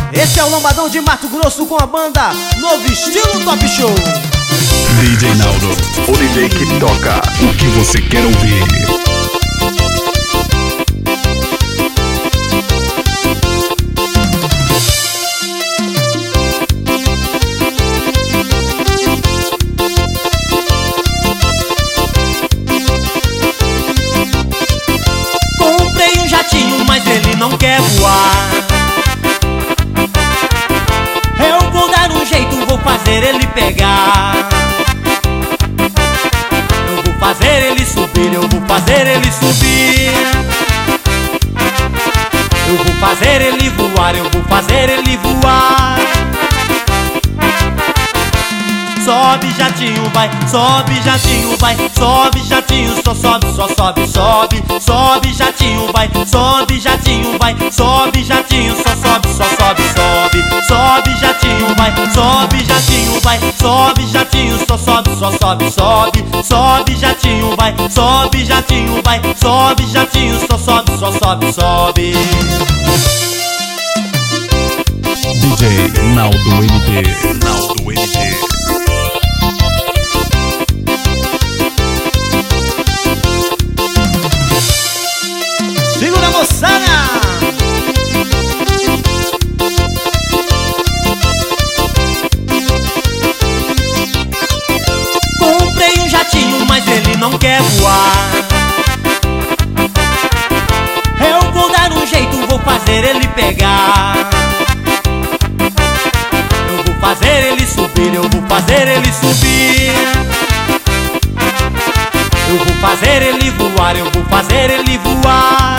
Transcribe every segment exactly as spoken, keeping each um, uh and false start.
Esse é o Lambadão de Mato Grosso com a banda Novo Estilo Top Show. D J Naldo, o D J que toca o que você quer ouvir. Comprei um jatinho, mas ele não quer voar. Eu vou dar um jeito, vou fazer ele pegar. Eu vou fazer ele subir, eu vou fazer ele subir. Eu vou fazer ele voar, eu vou fazer ele voar. Sobe jatinho, vai, sobe jatinho, vai, sobe jatinho, só sobe, só sobe, sobe, sobe jatinho, vai, sobe jatinho, vai, sobe jatinho, só sobe, só sobe, sobe, sobe jatinho, vai, sobe jatinho, vai, sobe jatinho, só sobe, só sobe, sobe, sobe jatinho, vai, sobe jatinho, vai, sobe jatinho, só sobe, só sobe, sobe. D J Naldo M D, Naldo M D. Segura, moçada! Comprei um jatinho, mas ele não quer voar. Eu vou dar um jeito, vou fazer ele pegar. Eu vou fazer ele subir, eu vou fazer ele subir. Eu vou fazer ele voar, eu vou fazer ele voar.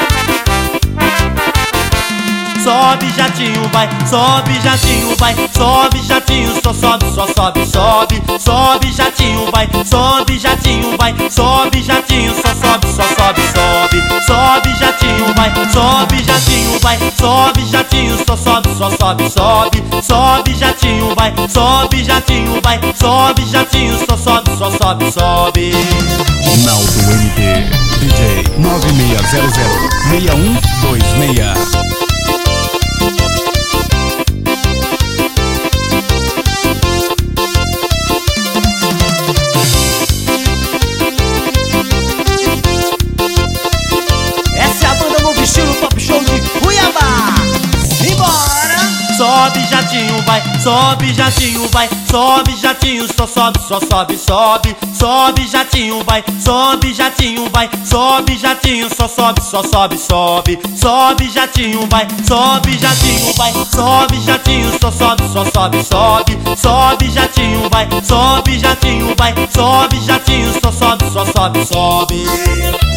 Sobe jatinho, vai, sobe jatinho, vai, sobe jatinho, só sobe, só sobe, sobe, sobe jatinho, vai, sobe jatinho, vai, sobe jatinho, só sobe, só sobe, sobe, sobe jatinho, vai, sobe jatinho, vai, sobe jatinho, só sobe, só sobe, sobe, sobe jatinho, vai, sobe jatinho, vai, sobe jatinho, só sobe, só sobe, sobe. Naldo M D, D J nove seis zero zero seis um dois seis. Sobe jatinho, vai, sobe jatinho, vai, sobe jatinho, só sobe, só sobe, sobe, sobe jatinho, vai, sobe jatinho, vai, sobe jatinho, só sobe, só sobe, sobe, sobe jatinho, vai, sobe jatinho, vai, sobe jatinho, só sobe, só sobe, sobe, sobe jatinho, vai, sobe jatinho, vai, sobe jatinho, só sobe, só sobe, sobe.